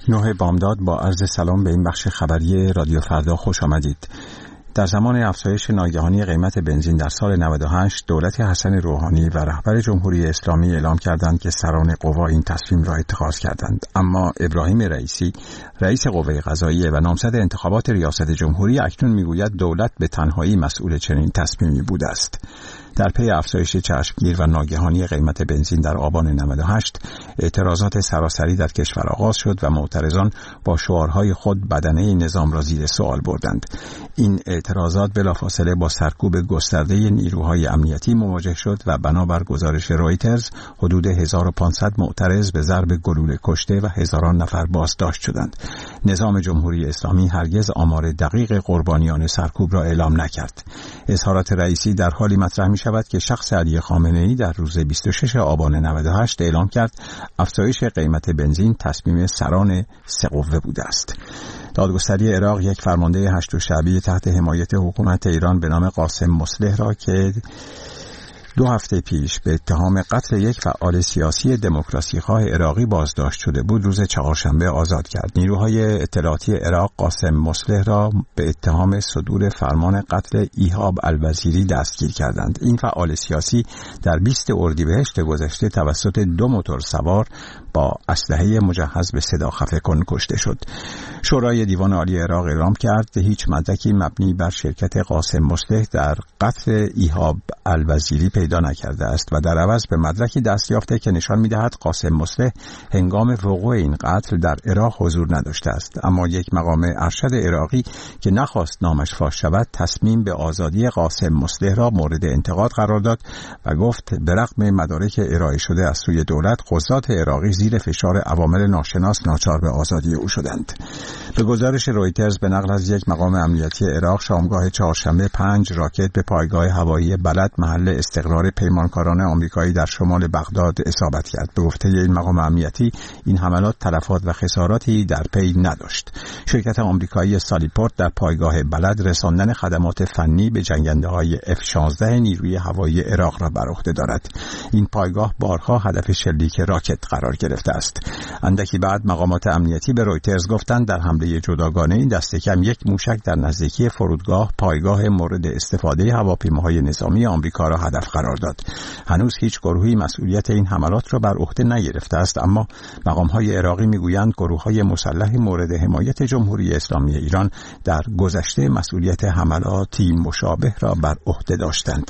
9 بامداد با عرض سلام به این بخش خبری رادیو فردا خوش آمدید. در زمان افزایش ناگهانی قیمت بنزین در سال 98 دولت حسن روحانی و رهبر جمهوری اسلامی اعلام کردند که سران قوا این تصمیم را اتخاذ کردند، اما ابراهیم رئیسی رئیس قوه قضاییه و نامزد انتخابات ریاست جمهوری اکنون میگوید دولت به تنهایی مسئول چنین تصمیمی بوده است. در پی افزایش چشمگیر و ناگهانی قیمت بنزین در آبان 98 اعتراضات سراسری در کشور آغاز شد و معترضان با شعارهای خود بدنه نظام را زیر سوال بردند. این اعتراضات بلافاصله با سرکوب گسترده نیروهای امنیتی مواجه شد و بنابر گزارش رویترز حدود 1500 معترض به ضرب گلوله کشته و هزاران نفر بازداشت شدند. نظام جمهوری اسلامی هرگز آمار دقیق قربانیان سرکوب را اعلام نکرد. اظهارات رئیسی در حالی مطرح می شود که شخص علی خامنه‌ای در روز 26 آبان 98 اعلام کرد افزایش قیمت بنزین تصمیم سران سه قوه بوده است. دادگستری عراق یک فرمانده 8 شعبی تحت حمایت حکومت ایران به نام قاسم مصلح را که 2 هفته پیش به اتهام قتل یک فعال سیاسی دموکراسی خواه عراقی بازداشت شده بود روز چهارشنبه آزاد کرد. نیروهای اطلاعاتی عراق قاسم مصلح را به اتهام صدور فرمان قتل ایهاب الوزیری دستگیر کردند. این فعال سیاسی در 20 اردیبهشت گذشته توسط 2 موتور سوار با اسلحه مجهز به صدا خفه کن کشته شد. شورای دیوان عالی عراق اعلام کرد هیچ مدرکی مبنی بر شرکت قاسم مصلح در قتل ایهاب الوزیری پیدا نکرده است و در عوض به مدرکی دست یافته که نشان می‌دهد قاسم مصلح هنگام وقوع این قتل در عراق حضور نداشته است. اما یک مقام ارشد عراقی که نخواست نامش فاش شود تصمیم به آزادی قاسم مصلح را مورد انتقاد قرار داد و گفت به رغم مدارک ارائه شده از سوی دولت قضات عراقی زیر فشار عوامل ناشناس ناچار به آزادی او شدند. به گزارش رویترز به نقل از یک مقام امنیتی عراق شامگاه چهارشنبه 5 راکت به پایگاه هوایی بلد محل استقرار پیمانکاران آمریکایی در شمال بغداد اصابت کرد. به گفته این مقام امنیتی این حملات تلفات و خساراتی در پی نداشت. شرکت آمریکایی سالیپورت در پایگاه بلد رساندن خدمات فنی به جنگنده‌های F-16 نیروی هوایی عراق را بر عهده دارد. این پایگاه بارها هدف شلیک راکت قرار گرفته است. اندکی بعد مقامات امنیتی به رویترز گفتند در حمله جداگانه دست کم 1 موشک در نزدیکی فرودگاه پایگاه مورد استفاده هواپیماهای نظامی آمریکا را هدف قرار داد. هنوز هیچ گروهی مسئولیت این حملات را بر عهده نگرفته است، اما مقام‌های عراقی میگویند گروه‌های مسلح مورد حمایت جمهوری اسلامی ایران در گذشته مسئولیت حملاتی مشابه را بر عهده داشتند.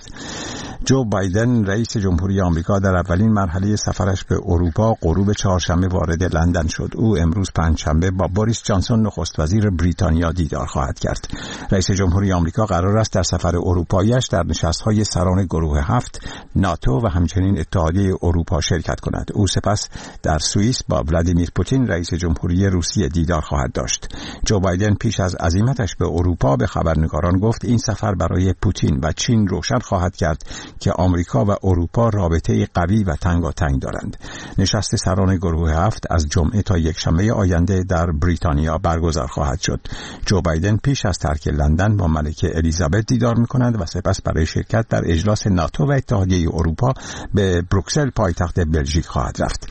جو بایدن رئیس جمهوری آمریکا در اولین مرحله سفرش به اروپا غروب چهارشنبه وارد لندن شد. او امروز پنجشنبه با بوریس جانسون نخست وزیر بریتانیا دیدار خواهد کرد. رئیس جمهوری آمریکا قرار است در سفر اروپایی‌اش در نشست‌های سران گروه 7 ناتو و همچنین اتحادیه اروپا شرکت کند. او سپس در سوئیس با ولادیمیر پوتین رئیس جمهوری روسیه دیدار خواهد داشت. جو بایدن پیش از عزیمتش به اروپا به خبرنگاران گفت این سفر برای پوتین و چین روشن خواهد کرد که آمریکا و اروپا رابطه قوی و تنگاتنگ دارند. نشست سران گروه 7 از جمعه تا یکشنبه آینده در بریتانیا برگزار خواهد شد. جو بایدن پیش از ترک لندن با ملکه الیزابت دیدار می‌کند و سپس برای شرکت در اجلاس ناتو و اتحادیه اروپا به بروکسل پایتخت بلژیک خواهد رفت.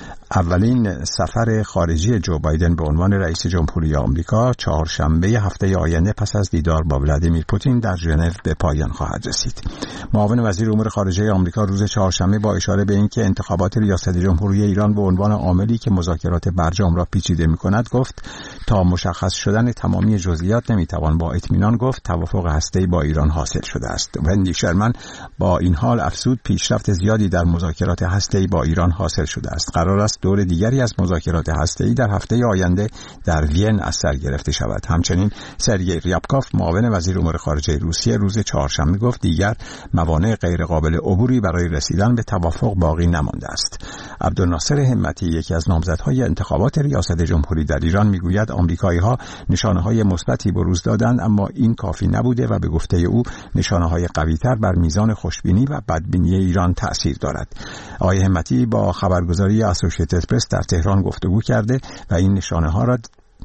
اولین سفر خارجی جو بایدن به عنوان رئیس جمهوری آمریکا چهارشنبه هفته آینده پس از دیدار با ولادیمیر پوتین در ژنو به پایان خواهد رسید. معاون وزیر امور خارجه آمریکا روز چهارشنبه با اشاره به اینکه انتخابات ریاست جمهوری ایران به عنوان عاملی که مذاکرات برجام را پیچیده می‌کند گفت تا مشخص شدن تمامی جزئیات نمی‌توان با اطمینان گفت توافق هسته‌ای با ایران حاصل شده است. وندی شرمن با این حال افزود پیشرفت زیادی در مذاکرات هسته‌ای با ایران حاصل شده است. قرار است دور دیگری از مذاکرات هسته‌ای در هفته آینده در وین از سر گرفته شود. همچنین سرگئی ریابکوف معاون وزیر امور خارجه روسیه روز چهارشنبه گفت دیگر موانع غیرقابل عبوری برای رسیدن به توافق باقی نمانده است. عبدالناصر همتی یکی از نامزدهای انتخابات ریاست جمهوری در ایران میگوید آمریکایی‌ها نشانه‌های مثبتی بروز دادند اما این کافی نبوده و به گفته او نشانه‌های قوی‌تر بر میزان خوشبینی و بدبینی ایران تأثیر دارد. آقای همتی با خبرگزاری اسوسییتد پرس در تهران گفتگو کرده و این نشانه‌ها را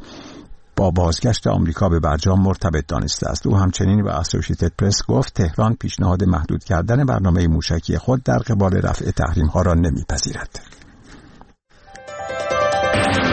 با بازگشت آمریکا به برجام مرتبط دانسته است. او همچنین به اسوسییتد پرس گفت تهران پیشنهاد محدود کردن برنامه موشکی خود در قبال رفع تحریم‌ها را نمی‌پذیرد.